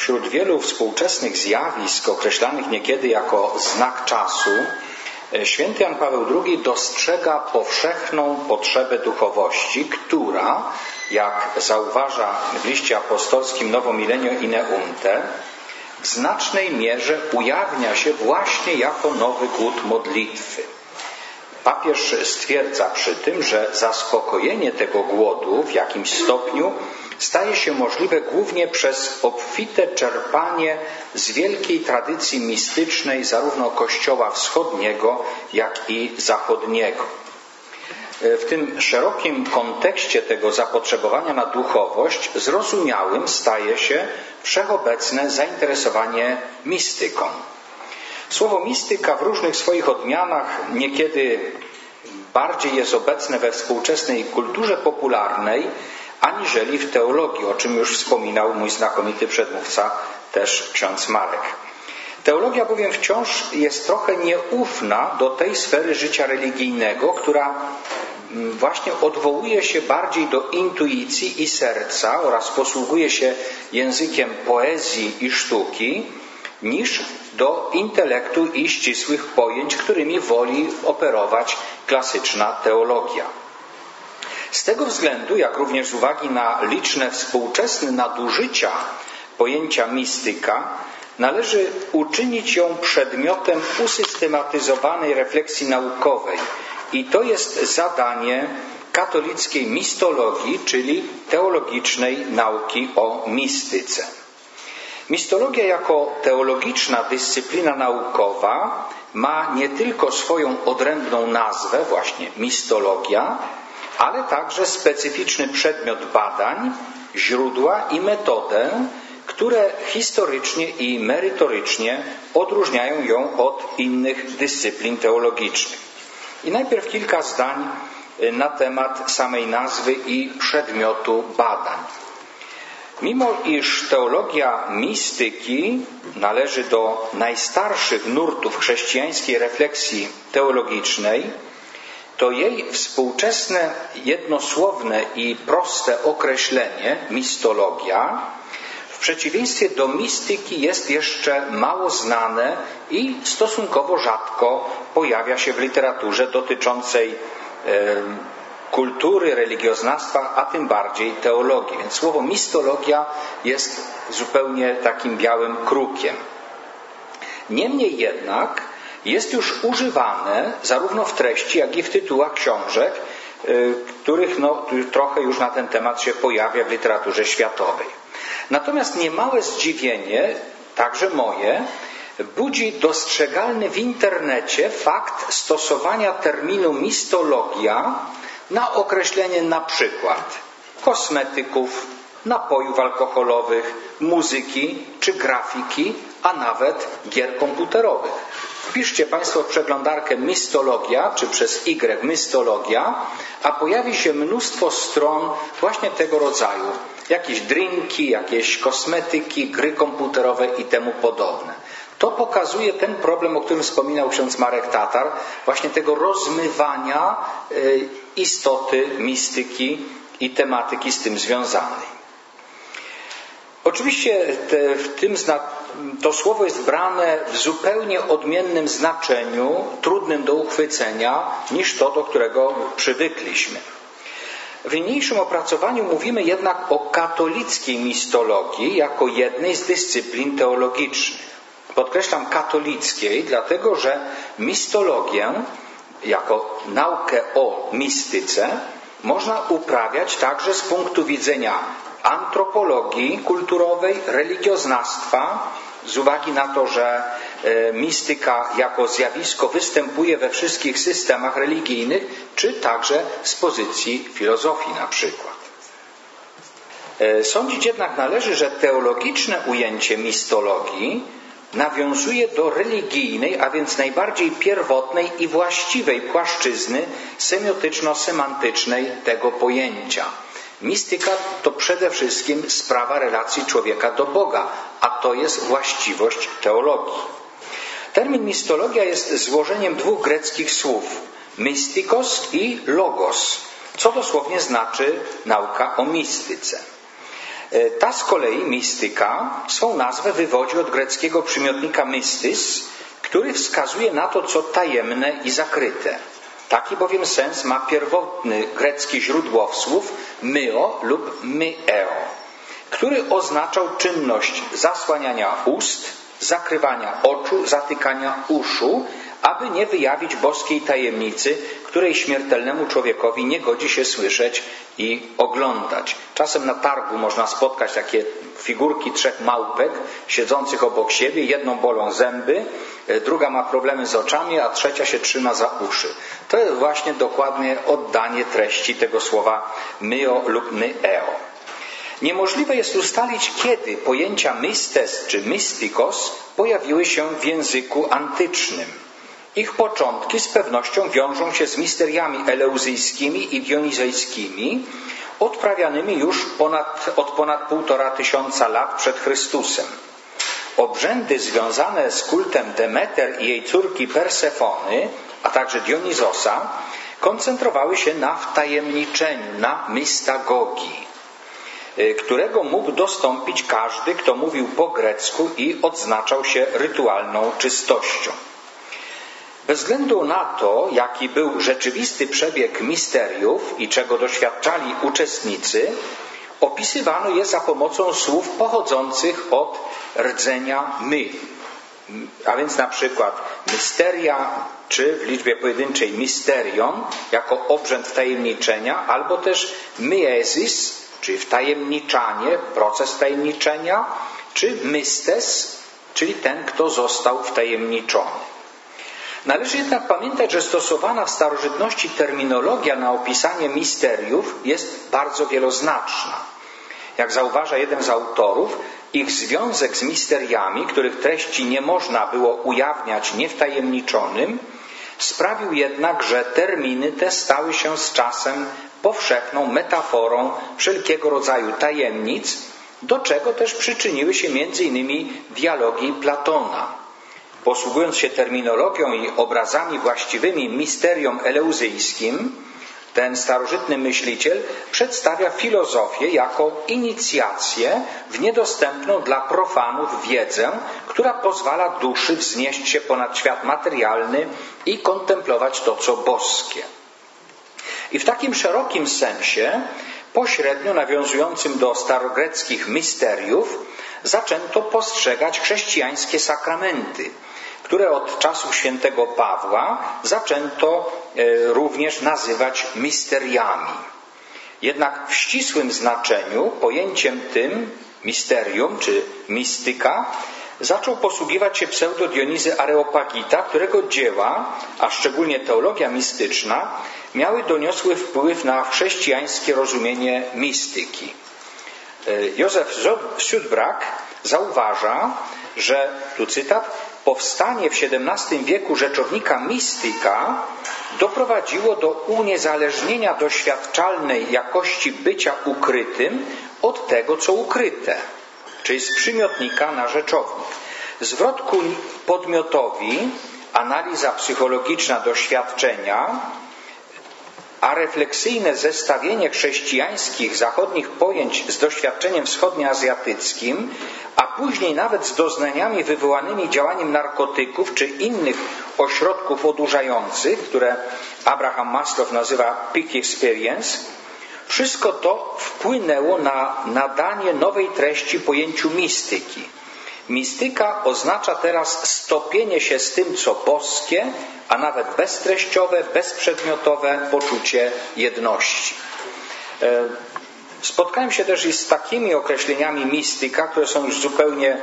wśród wielu współczesnych zjawisk określanych niekiedy jako znak czasu, święty Jan Paweł II dostrzega powszechną potrzebę duchowości, która, jak zauważa w liście apostolskim Novo Millennio Ineunte, w znacznej mierze ujawnia się właśnie jako nowy głód modlitwy. Papież stwierdza przy tym, że zaspokojenie tego głodu w jakimś stopniu staje się możliwe głównie przez obfite czerpanie z wielkiej tradycji mistycznej zarówno Kościoła Wschodniego, jak i Zachodniego. W tym szerokim kontekście tego zapotrzebowania na duchowość zrozumiałym staje się wszechobecne zainteresowanie mistyką. Słowo mistyka w różnych swoich odmianach niekiedy bardziej jest obecne we współczesnej kulturze popularnej, aniżeli w teologii, o czym już wspominał mój znakomity przedmówca, też ksiądz Marek. Teologia bowiem wciąż jest trochę nieufna do tej sfery życia religijnego, która właśnie odwołuje się bardziej do intuicji i serca oraz posługuje się językiem poezji i sztuki, niż do intelektu i ścisłych pojęć, którymi woli operować klasyczna teologia. Z tego względu, jak również z uwagi na liczne współczesne nadużycia pojęcia mistyka, należy uczynić ją przedmiotem usystematyzowanej refleksji naukowej. I to jest zadanie katolickiej mistologii, czyli teologicznej nauki o mistyce. Mistologia jako teologiczna dyscyplina naukowa ma nie tylko swoją odrębną nazwę, właśnie mistologia, ale także specyficzny przedmiot badań, źródła i metodę, które historycznie i merytorycznie odróżniają ją od innych dyscyplin teologicznych. I najpierw kilka zdań na temat samej nazwy i przedmiotu badań. Mimo iż teologia mistyki należy do najstarszych nurtów chrześcijańskiej refleksji teologicznej, to jej współczesne, jednosłowne i proste określenie mistologia w przeciwieństwie do mistyki jest jeszcze mało znane i stosunkowo rzadko pojawia się w literaturze dotyczącej kultury, religioznawstwa, a tym bardziej teologii. Więc słowo mistologia jest zupełnie takim białym krukiem. Niemniej jednak jest już używane zarówno w treści, jak i w tytułach książek, których trochę już na ten temat się pojawia w literaturze światowej. Natomiast niemałe zdziwienie, także moje, budzi dostrzegalny w internecie fakt stosowania terminu mistologia na określenie na przykład kosmetyków, napojów alkoholowych, muzyki czy grafiki, a nawet gier komputerowych. Wpiszcie Państwo w przeglądarkę mistologia, czy przez Y mystologia, a pojawi się mnóstwo stron właśnie tego rodzaju. Jakieś drinki, jakieś kosmetyki, gry komputerowe i temu podobne. To pokazuje ten problem, o którym wspominał ksiądz Marek Tatar, właśnie tego rozmywania istoty mistyki i tematyki z tym związanej. Oczywiście to słowo jest brane w zupełnie odmiennym znaczeniu, trudnym do uchwycenia, niż to, do którego przywykliśmy. W niniejszym opracowaniu mówimy jednak o katolickiej mistologii jako jednej z dyscyplin teologicznych. Podkreślam katolickiej, dlatego że mistologię jako naukę o mistyce można uprawiać także z punktu widzenia antropologii kulturowej, religioznawstwa, z uwagi na to, że mistyka jako zjawisko występuje we wszystkich systemach religijnych, czy także z pozycji filozofii na przykład. Sądzić jednak należy, że teologiczne ujęcie mistologii nawiązuje do religijnej, a więc najbardziej pierwotnej i właściwej płaszczyzny semiotyczno-semantycznej tego pojęcia. Mistyka to przede wszystkim sprawa relacji człowieka do Boga, a to jest właściwość teologii. Termin mistologia jest złożeniem dwóch greckich słów, mystikos i logos, co dosłownie znaczy nauka o mistyce. Ta z kolei mistyka swą nazwę wywodzi od greckiego przymiotnika mystys, który wskazuje na to, co tajemne i zakryte. Taki bowiem sens ma pierwotny grecki źródłowsłów myo lub myeo, który oznaczał czynność zasłaniania ust, zakrywania oczu, zatykania uszu, aby nie wyjawić boskiej tajemnicy, której śmiertelnemu człowiekowi nie godzi się słyszeć i oglądać. Czasem na targu można spotkać takie figurki 3 małpek siedzących obok siebie. Jedną bolą zęby, druga ma problemy z oczami, a trzecia się trzyma za uszy. To jest właśnie dokładnie oddanie treści tego słowa myo lub myeo. Niemożliwe jest ustalić, kiedy pojęcia mystes czy mystikos pojawiły się w języku antycznym. Ich początki z pewnością wiążą się z misteriami eleuzyjskimi i dionizejskimi, odprawianymi już od ponad 1500 lat przed Chrystusem. Obrzędy związane z kultem Demeter i jej córki Persefony, a także Dionizosa, koncentrowały się na wtajemniczeniu, na mystagogii, którego mógł dostąpić każdy, kto mówił po grecku i odznaczał się rytualną czystością. Bez względu na to, jaki był rzeczywisty przebieg misteriów i czego doświadczali uczestnicy, opisywano je za pomocą słów pochodzących od rdzenia my. A więc na przykład mysteria, czy w liczbie pojedynczej mysterion, jako obrzęd wtajemniczenia, albo też myesis, czyli wtajemniczanie, proces wtajemniczenia, czy mystes, czyli ten, kto został wtajemniczony. Należy jednak pamiętać, że stosowana w starożytności terminologia na opisanie misteriów jest bardzo wieloznaczna. Jak zauważa jeden z autorów, ich związek z misteriami, których treści nie można było ujawniać niewtajemniczonym, sprawił jednak, że terminy te stały się z czasem powszechną metaforą wszelkiego rodzaju tajemnic, do czego też przyczyniły się m.in. dialogi Platona. Posługując się terminologią i obrazami właściwymi misteriom eleuzyjskim, ten starożytny myśliciel przedstawia filozofię jako inicjację w niedostępną dla profanów wiedzę, która pozwala duszy wznieść się ponad świat materialny i kontemplować to, co boskie. I w takim szerokim sensie, pośrednio nawiązującym do starogreckich misteriów, zaczęto postrzegać chrześcijańskie sakramenty, które od czasów świętego Pawła zaczęto również nazywać misteriami. Jednak w ścisłym znaczeniu pojęciem tym, misterium czy mistyka, zaczął posługiwać się pseudo Dionizy Areopagita, którego dzieła, a szczególnie teologia mistyczna, miały doniosły wpływ na chrześcijańskie rozumienie mistyki. Józef Südbrak zauważa, że, tu cytat, powstanie w XVII wieku rzeczownika mistyka doprowadziło do uniezależnienia doświadczalnej jakości bycia ukrytym od tego, co ukryte, czyli z przymiotnika na rzeczownik. Zwrot ku podmiotowi, analiza psychologiczna doświadczenia, a refleksyjne zestawienie chrześcijańskich, zachodnich pojęć z doświadczeniem wschodnioazjatyckim, a później nawet z doznaniami wywołanymi działaniem narkotyków czy innych ośrodków odurzających, które Abraham Maslow nazywa peak experience, wszystko to wpłynęło na nadanie nowej treści pojęciu mistyki. Mistyka oznacza teraz stopienie się z tym, co boskie, a nawet beztreściowe, bezprzedmiotowe poczucie jedności. Spotkałem się też i z takimi określeniami mistyka, które są już zupełnie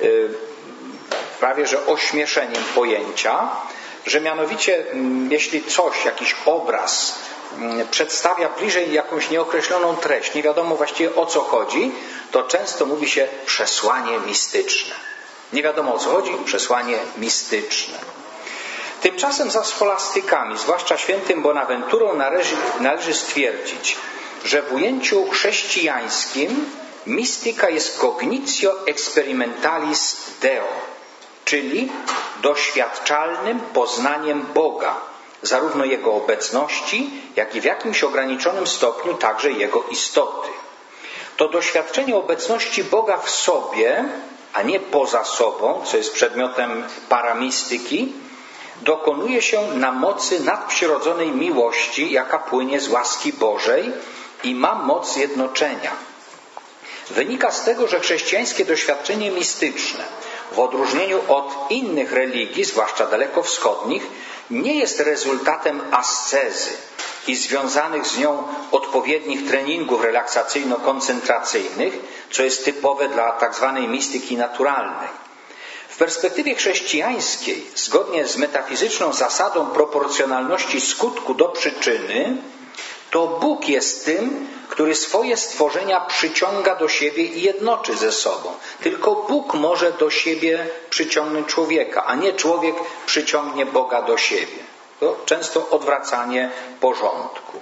prawie że ośmieszeniem pojęcia, że mianowicie jeśli coś, jakiś obraz przedstawia bliżej jakąś nieokreśloną treść, nie wiadomo właściwie o co chodzi, to często mówi się przesłanie mistyczne. Nie wiadomo o co chodzi, przesłanie mistyczne. Tymczasem za scholastykami, zwłaszcza świętym Bonaventurą, należy stwierdzić, że w ujęciu chrześcijańskim mistyka jest cognitio experimentalis Deo, czyli doświadczalnym poznaniem Boga, zarówno Jego obecności, jak i w jakimś ograniczonym stopniu także Jego istoty. To doświadczenie obecności Boga w sobie, a nie poza sobą, co jest przedmiotem paramistyki, dokonuje się na mocy nadprzyrodzonej miłości, jaka płynie z łaski Bożej i ma moc zjednoczenia. Wynika z tego, że chrześcijańskie doświadczenie mistyczne, w odróżnieniu od innych religii, zwłaszcza dalekowschodnich, nie jest rezultatem ascezy i związanych z nią odpowiednich treningów relaksacyjno-koncentracyjnych, co jest typowe dla tzw. mistyki naturalnej. W perspektywie chrześcijańskiej, zgodnie z metafizyczną zasadą proporcjonalności skutku do przyczyny, to Bóg jest tym, który swoje stworzenia przyciąga do siebie i jednoczy ze sobą. Tylko Bóg może do siebie przyciągnąć człowieka, a nie człowiek przyciągnie Boga do siebie. To często odwracanie porządku.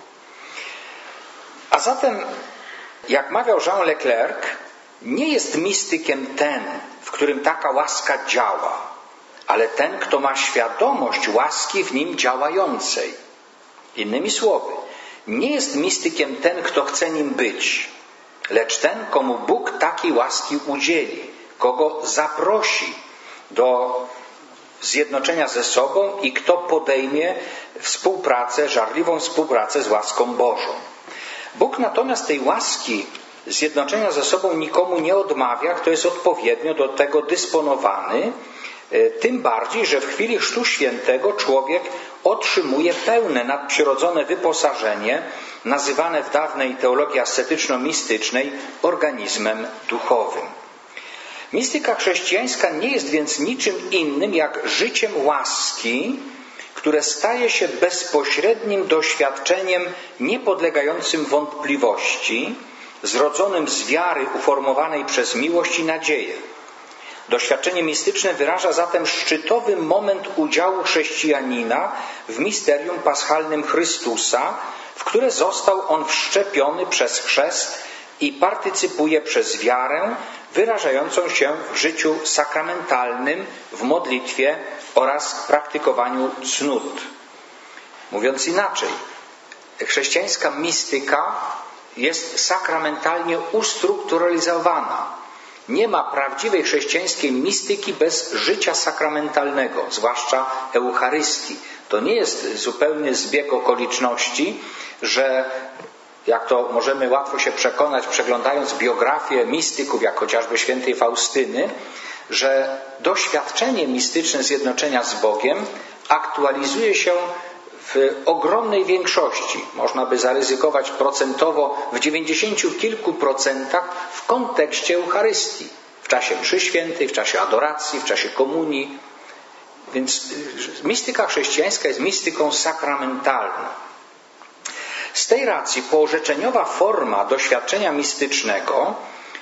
A zatem, jak mawiał Jean Leclerc, nie jest mistykiem ten, w którym taka łaska działa, ale ten, kto ma świadomość łaski w nim działającej. Innymi słowy, nie jest mistykiem ten, kto chce nim być, lecz ten, komu Bóg takiej łaski udzieli, kogo zaprosi do zjednoczenia ze sobą i kto podejmie współpracę, żarliwą współpracę z łaską Bożą. Bóg natomiast tej łaski zjednoczenia ze sobą nikomu nie odmawia, kto jest odpowiednio do tego dysponowany, tym bardziej, że w chwili Chrztu Świętego człowiek otrzymuje pełne nadprzyrodzone wyposażenie, nazywane w dawnej teologii ascetyczno-mistycznej organizmem duchowym. Mistyka chrześcijańska nie jest więc niczym innym jak życiem łaski, które staje się bezpośrednim doświadczeniem niepodlegającym wątpliwości, zrodzonym z wiary uformowanej przez miłość i nadzieję. Doświadczenie mistyczne wyraża zatem szczytowy moment udziału chrześcijanina w misterium paschalnym Chrystusa, w które został on wszczepiony przez chrzest i partycypuje przez wiarę wyrażającą się w życiu sakramentalnym, w modlitwie oraz praktykowaniu cnót. Mówiąc inaczej, chrześcijańska mistyka jest sakramentalnie ustrukturalizowana. Nie ma prawdziwej chrześcijańskiej mistyki bez życia sakramentalnego, zwłaszcza Eucharystii. To nie jest zupełny zbieg okoliczności, że jak to możemy łatwo się przekonać, przeglądając biografię mistyków, jak chociażby świętej Faustyny, że doświadczenie mistyczne zjednoczenia z Bogiem aktualizuje się w ogromnej większości, można by zaryzykować procentowo w 90 kilku procentach w kontekście Eucharystii, w czasie mszy świętej, w czasie adoracji, w czasie komunii. Więc mistyka chrześcijańska jest mistyką sakramentalną. Z tej racji poorzeczeniowa forma doświadczenia mistycznego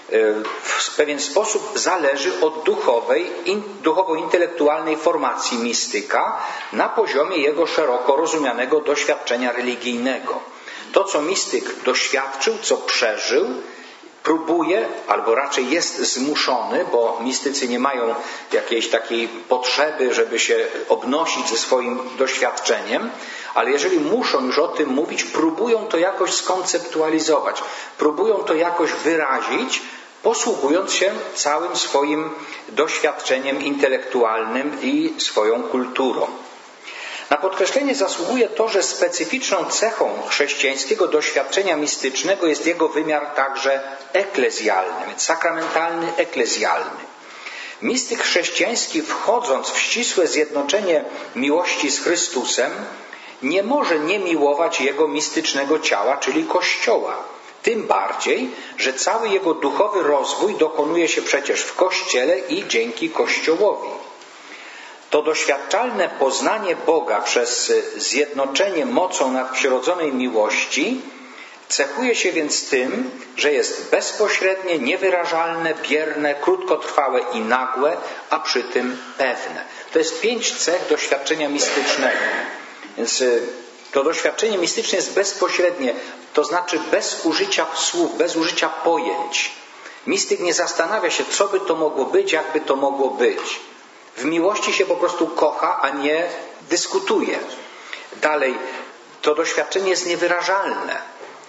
w pewien sposób zależy od duchowo-intelektualnej formacji mistyka na poziomie jego szeroko rozumianego doświadczenia religijnego. To, co mistyk doświadczył, co przeżył, próbuje, albo raczej jest zmuszony, bo mistycy nie mają jakiejś takiej potrzeby, żeby się obnosić ze swoim doświadczeniem, ale jeżeli muszą już o tym mówić, próbują to jakoś skonceptualizować, próbują to jakoś wyrazić, posługując się całym swoim doświadczeniem intelektualnym i swoją kulturą. Na podkreślenie zasługuje to, że specyficzną cechą chrześcijańskiego doświadczenia mistycznego jest jego wymiar także eklezjalny, więc sakramentalny, eklezjalny. Mistyk chrześcijański, wchodząc w ścisłe zjednoczenie miłości z Chrystusem, nie może nie miłować jego mistycznego ciała, czyli Kościoła. Tym bardziej, że cały jego duchowy rozwój dokonuje się przecież w Kościele i dzięki Kościołowi. To doświadczalne poznanie Boga przez zjednoczenie mocą nadprzyrodzonej miłości cechuje się więc tym, że jest bezpośrednie, niewyrażalne, bierne, krótkotrwałe i nagłe, a przy tym pewne. To jest 5 cech doświadczenia mistycznego. Więc to doświadczenie mistyczne jest bezpośrednie, to znaczy bez użycia słów, bez użycia pojęć. Mistyk nie zastanawia się, co by to mogło być, jak by to mogło być. W miłości się po prostu kocha, a nie dyskutuje. Dalej, to doświadczenie jest niewyrażalne.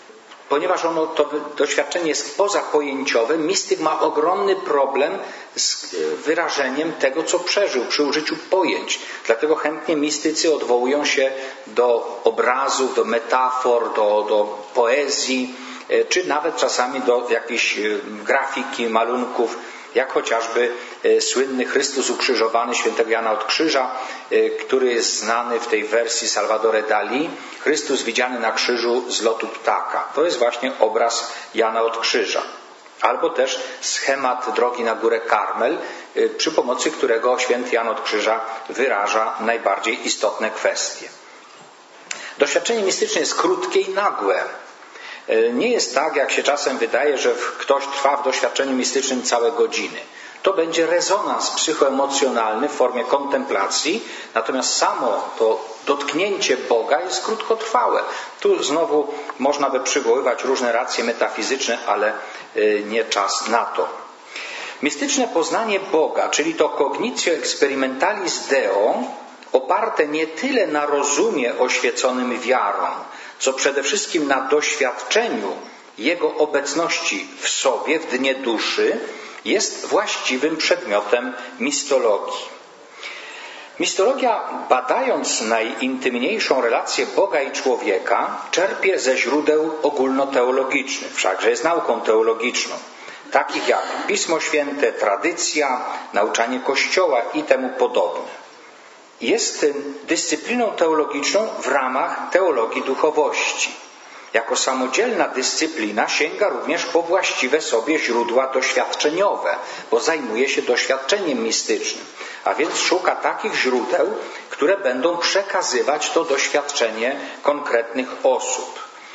ponieważ to doświadczenie jest pozapojęciowe, mistyk ma ogromny problem z wyrażeniem tego, co przeżył przy użyciu pojęć. Dlatego chętnie mistycy odwołują się do obrazów, do metafor, do poezji, czy nawet czasami do jakiejś grafiki, malunków, jak chociażby słynny Chrystus ukrzyżowany świętego Jana od Krzyża, który jest znany w tej wersji Salvadore Dali. Chrystus widziany na krzyżu z lotu ptaka. To jest właśnie obraz Jana od Krzyża. Albo też schemat drogi na górę Karmel, przy pomocy którego święty Jan od Krzyża wyraża najbardziej istotne kwestie. Doświadczenie mistyczne jest krótkie i nagłe. Nie jest tak, jak się czasem wydaje, że ktoś trwa w doświadczeniu mistycznym całe godziny. To będzie rezonans psychoemocjonalny w formie kontemplacji, natomiast samo to dotknięcie Boga jest krótkotrwałe. Tu znowu można by przywoływać różne racje metafizyczne, ale nie czas na to. Mistyczne poznanie Boga, czyli to cognitio experimentalis Deo, oparte nie tyle na rozumie oświeconym wiarą, co przede wszystkim na doświadczeniu Jego obecności w sobie, w dnie duszy, jest właściwym przedmiotem mistologii. Mistologia, badając najintymniejszą relację Boga i człowieka, czerpie ze źródeł ogólnoteologicznych, wszakże jest nauką teologiczną, takich jak Pismo Święte, tradycja, nauczanie Kościoła i temu podobne. Jest dyscypliną teologiczną w ramach teologii duchowości. Jako samodzielna dyscyplina sięga również po właściwe sobie źródła doświadczeniowe, bo zajmuje się doświadczeniem mistycznym, a więc szuka takich źródeł, które będą przekazywać to doświadczenie konkretnych osób.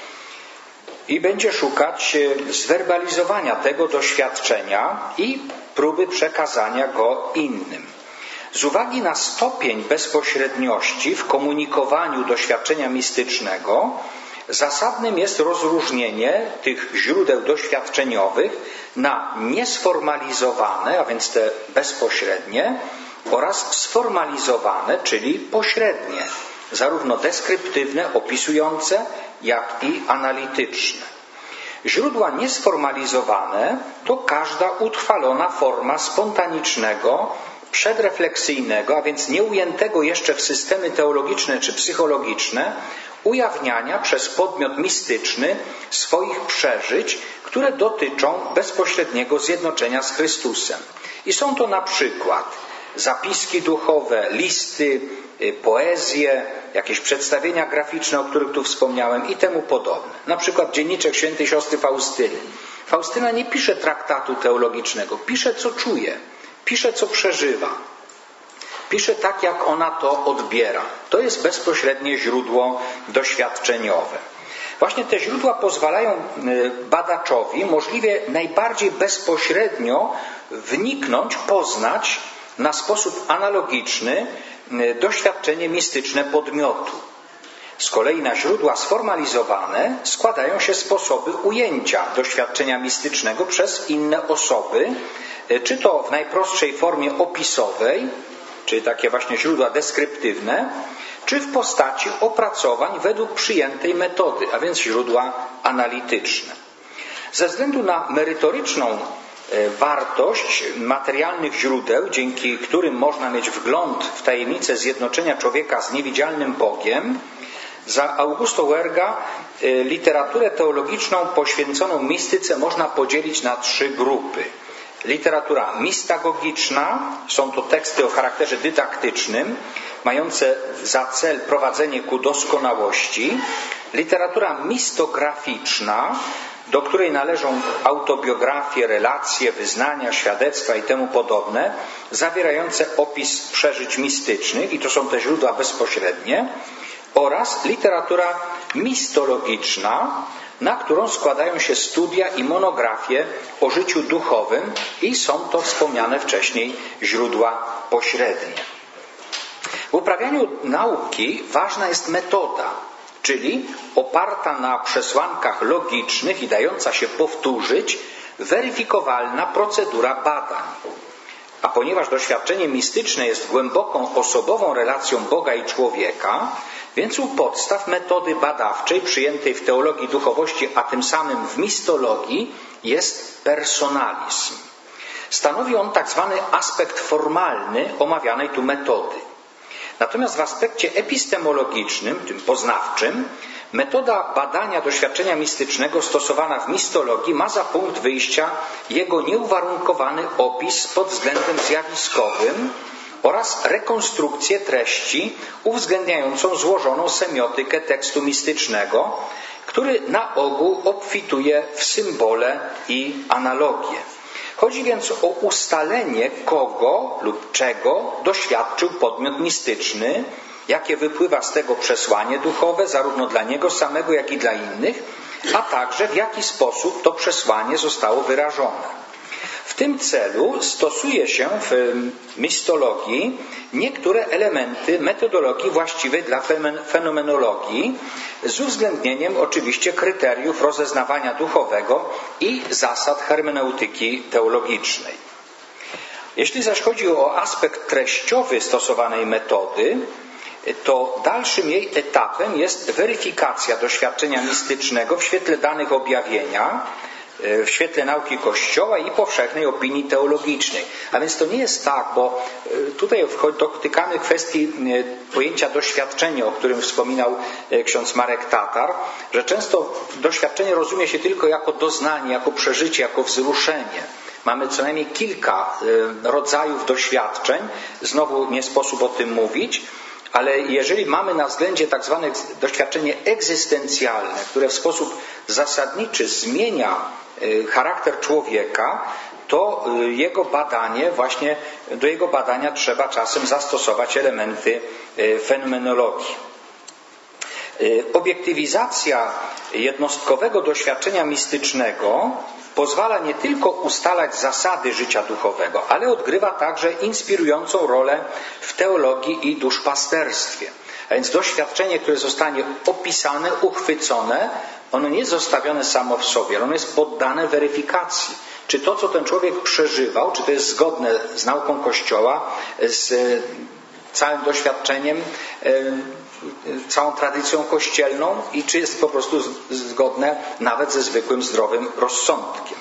I będzie szukać zwerbalizowania tego doświadczenia i próby przekazania go innym. Z uwagi na stopień bezpośredniości w komunikowaniu doświadczenia mistycznego, zasadnym jest rozróżnienie tych źródeł doświadczeniowych na niesformalizowane, a więc te bezpośrednie, oraz sformalizowane, czyli pośrednie, zarówno deskryptywne, opisujące, jak i analityczne. Źródła niesformalizowane to każda utrwalona forma spontanicznego, przedrefleksyjnego, a więc nieujętego jeszcze w systemy teologiczne czy psychologiczne, ujawniania przez podmiot mistyczny swoich przeżyć, które dotyczą bezpośredniego zjednoczenia z Chrystusem. I są to na przykład zapiski duchowe, listy, poezje, jakieś przedstawienia graficzne, o których tu wspomniałem i temu podobne. Na przykład dzienniczek świętej siostry Faustyny. Faustyna nie pisze traktatu teologicznego, pisze co czuje, pisze co przeżywa. Pisze tak, jak ona to odbiera. To jest bezpośrednie źródło doświadczeniowe. Właśnie te źródła pozwalają badaczowi możliwie najbardziej bezpośrednio wniknąć, poznać na sposób analogiczny doświadczenie mistyczne podmiotu. Z kolei na źródła sformalizowane składają się sposoby ujęcia doświadczenia mistycznego przez inne osoby, czy to w najprostszej formie opisowej, czyli takie właśnie źródła deskryptywne, czy w postaci opracowań według przyjętej metody, a więc źródła analityczne. Ze względu na merytoryczną wartość materialnych źródeł, dzięki którym można mieć wgląd w tajemnicę zjednoczenia człowieka z niewidzialnym Bogiem, za Augusto Huerga literaturę teologiczną poświęconą mistyce można podzielić na 3 grupy. Literatura mistagogiczna, są to teksty o charakterze dydaktycznym, mające za cel prowadzenie ku doskonałości. Literatura mistograficzna, do której należą autobiografie, relacje, wyznania, świadectwa i temu podobne, zawierające opis przeżyć mistycznych, i to są te źródła bezpośrednie, oraz literatura mistologiczna, na którą składają się studia i monografie o życiu duchowym i są to wspomniane wcześniej źródła pośrednie. W uprawianiu nauki ważna jest metoda, czyli oparta na przesłankach logicznych i dająca się powtórzyć weryfikowalna procedura badań. A ponieważ doświadczenie mistyczne jest głęboką, osobową relacją Boga i człowieka, więc u podstaw metody badawczej przyjętej w teologii duchowości, a tym samym w mistologii, jest personalizm. Stanowi on tak zwany aspekt formalny omawianej tu metody. Natomiast w aspekcie epistemologicznym, tym poznawczym, metoda badania doświadczenia mistycznego stosowana w mistologii ma za punkt wyjścia jego nieuwarunkowany opis pod względem zjawiskowym oraz rekonstrukcję treści uwzględniającą złożoną semiotykę tekstu mistycznego, który na ogół obfituje w symbole i analogie. Chodzi więc o ustalenie, kogo lub czego doświadczył podmiot mistyczny, jakie wypływa z tego przesłanie duchowe, zarówno dla niego samego, jak i dla innych, a także w jaki sposób to przesłanie zostało wyrażone. W tym celu stosuje się w mistologii niektóre elementy metodologii właściwej dla fenomenologii, z uwzględnieniem oczywiście kryteriów rozeznawania duchowego i zasad hermeneutyki teologicznej. Jeśli zaś chodzi o aspekt treściowy stosowanej metody, to dalszym jej etapem jest weryfikacja doświadczenia mistycznego w świetle danych objawienia, w świetle nauki Kościoła i powszechnej opinii teologicznej. A więc to nie jest tak, bo tutaj dotykamy kwestii pojęcia doświadczenie, o którym wspominał ksiądz Marek Tatar, że często doświadczenie rozumie się tylko jako doznanie, jako przeżycie, jako wzruszenie. Mamy co najmniej kilka rodzajów doświadczeń, znowu nie sposób o tym mówić, ale jeżeli mamy na względzie tak zwane doświadczenie egzystencjalne, które w sposób zasadniczy zmienia charakter człowieka, to do jego badania trzeba czasem zastosować elementy fenomenologii. Obiektywizacja jednostkowego doświadczenia mistycznego pozwala nie tylko ustalać zasady życia duchowego, ale odgrywa także inspirującą rolę w teologii i duszpasterstwie. A więc doświadczenie, które zostanie opisane, uchwycone, ono nie jest zostawione samo w sobie, ono jest poddane weryfikacji. Czy to, co ten człowiek przeżywał, czy to jest zgodne z nauką Kościoła, z całym doświadczeniem, całą tradycją kościelną i czy jest po prostu zgodne nawet ze zwykłym zdrowym rozsądkiem.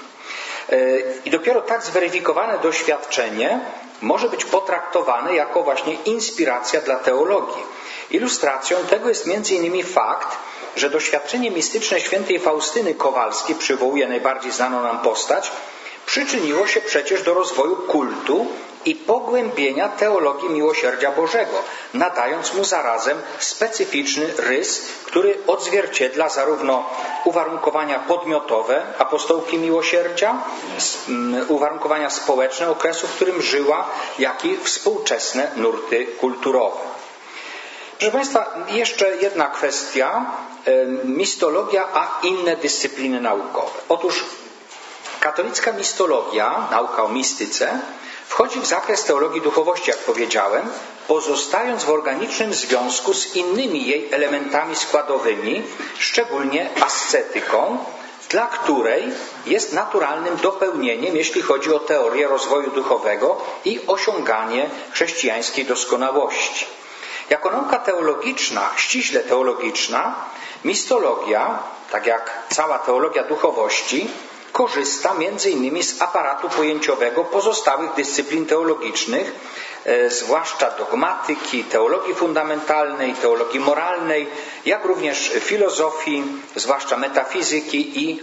I dopiero tak zweryfikowane doświadczenie może być potraktowane jako właśnie inspiracja dla teologii. Ilustracją tego jest m.in. fakt, że doświadczenie mistyczne świętej Faustyny Kowalskiej, przywołuje najbardziej znaną nam postać, przyczyniło się przecież do rozwoju kultu i pogłębienia teologii miłosierdzia Bożego, nadając mu zarazem specyficzny rys, który odzwierciedla zarówno uwarunkowania podmiotowe apostołki miłosierdzia, uwarunkowania społeczne okresu, w którym żyła, jak i współczesne nurty kulturowe. Proszę Państwa, jeszcze jedna kwestia, mistologia, a inne dyscypliny naukowe. Otóż katolicka mistologia, nauka o mistyce, wchodzi w zakres teologii duchowości, jak powiedziałem, pozostając w organicznym związku z innymi jej elementami składowymi, szczególnie ascetyką, dla której jest naturalnym dopełnieniem, jeśli chodzi o teorię rozwoju duchowego i osiąganie chrześcijańskiej doskonałości. Jako nauka teologiczna, ściśle teologiczna, mistologia, tak jak cała teologia duchowości, korzysta m.in. z aparatu pojęciowego pozostałych dyscyplin teologicznych, zwłaszcza dogmatyki, teologii fundamentalnej, teologii moralnej, jak również filozofii, zwłaszcza metafizyki i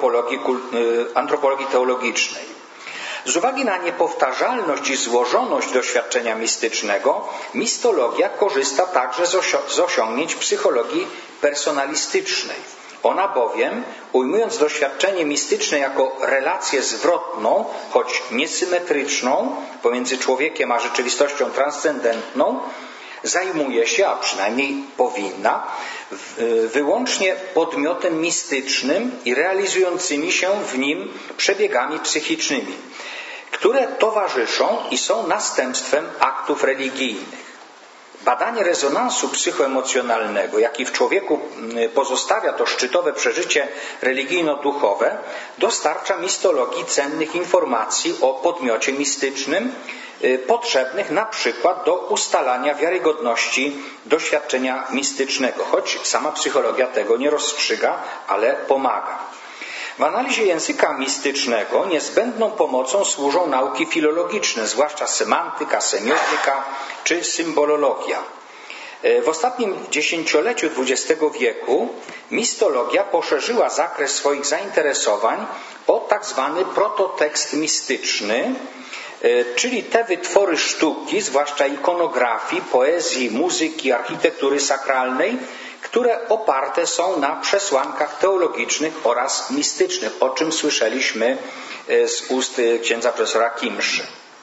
antropologii teologicznej. Z uwagi na niepowtarzalność i złożoność doświadczenia mistycznego, mistologia korzysta także z osiągnięć psychologii personalistycznej. Ona bowiem, ujmując doświadczenie mistyczne jako relację zwrotną, choć niesymetryczną, pomiędzy człowiekiem a rzeczywistością transcendentną, zajmuje się, a przynajmniej powinna, wyłącznie podmiotem mistycznym i realizującymi się w nim przebiegami psychicznymi, które towarzyszą i są następstwem aktów religijnych. Badanie rezonansu psychoemocjonalnego, jaki w człowieku pozostawia to szczytowe przeżycie religijno-duchowe, dostarcza mistologii cennych informacji o podmiocie mistycznym, potrzebnych na przykład do ustalania wiarygodności doświadczenia mistycznego, choć sama psychologia tego nie rozstrzyga, ale pomaga. W analizie języka mistycznego niezbędną pomocą służą nauki filologiczne, zwłaszcza semantyka, semiotyka czy symbolologia. W ostatnim dziesięcioleciu XX wieku mistologia poszerzyła zakres swoich zainteresowań o tak zwany prototekst mistyczny, czyli te wytwory sztuki, zwłaszcza ikonografii, poezji, muzyki, architektury sakralnej, które oparte są na przesłankach teologicznych oraz mistycznych, o czym słyszeliśmy z ust księdza profesora Kimszy.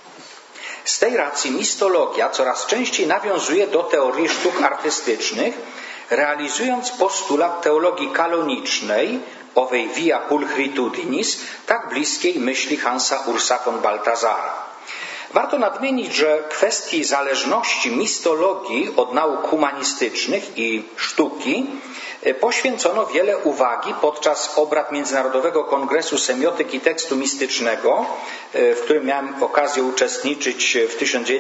Z tej racji mistologia coraz częściej nawiązuje do teorii sztuk artystycznych, realizując postulat teologii kanonicznej, owej via pulchritudinis, tak bliskiej myśli Hansa Ursa von Balthasara. Warto nadmienić, że kwestii zależności mistologii od nauk humanistycznych i sztuki poświęcono wiele uwagi podczas obrad Międzynarodowego Kongresu Semiotyki Tekstu Mistycznego, w którym miałem okazję uczestniczyć w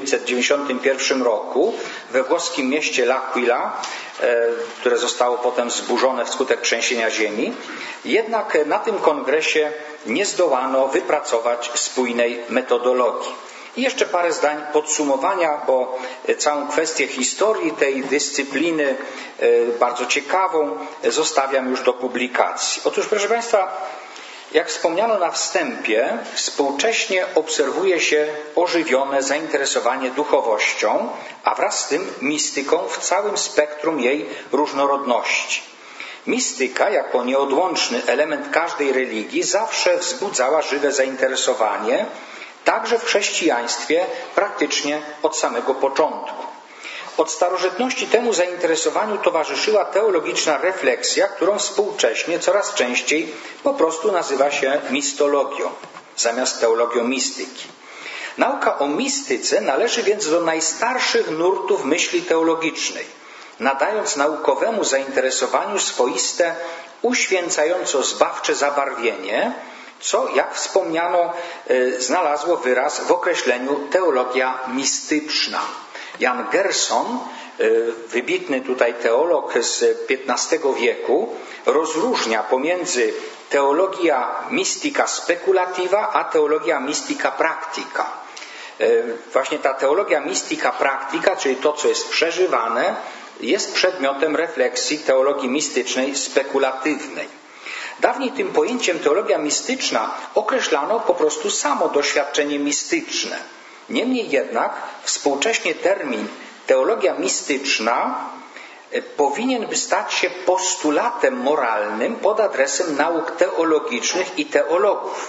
1991 roku we włoskim mieście L'Aquila, które zostało potem zburzone wskutek trzęsienia ziemi. Jednak na tym kongresie nie zdołano wypracować spójnej metodologii. I jeszcze parę zdań podsumowania, bo całą kwestię historii tej dyscypliny, bardzo ciekawą, zostawiam już do publikacji. Otóż, proszę Państwa, jak wspomniano na wstępie, współcześnie obserwuje się ożywione zainteresowanie duchowością, a wraz z tym mistyką w całym spektrum jej różnorodności. Mistyka, jako nieodłączny element każdej religii, zawsze wzbudzała żywe zainteresowanie, także w chrześcijaństwie praktycznie od samego początku. Od starożytności temu zainteresowaniu towarzyszyła teologiczna refleksja, którą współcześnie coraz częściej po prostu nazywa się mistologią, zamiast teologią mistyki. Nauka o mistyce należy więc do najstarszych nurtów myśli teologicznej, nadając naukowemu zainteresowaniu swoiste, uświęcająco zbawcze zabarwienie, co, jak wspomniano, znalazło wyraz w określeniu teologia mistyczna. Jan Gerson, wybitny tutaj teolog z XV wieku, rozróżnia pomiędzy teologia mystica speculativa a teologia mystica practica. Właśnie ta teologia mystica practica, czyli to, co jest przeżywane, jest przedmiotem refleksji teologii mistycznej spekulatywnej. Dawniej tym pojęciem teologia mistyczna określano po prostu samo doświadczenie mistyczne. Niemniej jednak współcześnie termin teologia mistyczna powinien by stać się postulatem moralnym pod adresem nauk teologicznych i teologów.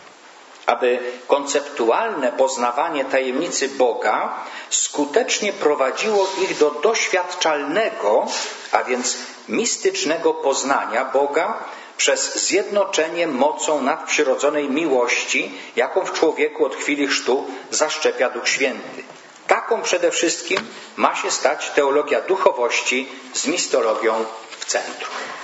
Aby konceptualne poznawanie tajemnicy Boga skutecznie prowadziło ich do doświadczalnego, a więc mistycznego poznania Boga przez zjednoczenie mocą nadprzyrodzonej miłości, jaką w człowieku od chwili chrztu zaszczepia Duch Święty. Taką przede wszystkim ma się stać teologia duchowości z mistologią w centrum.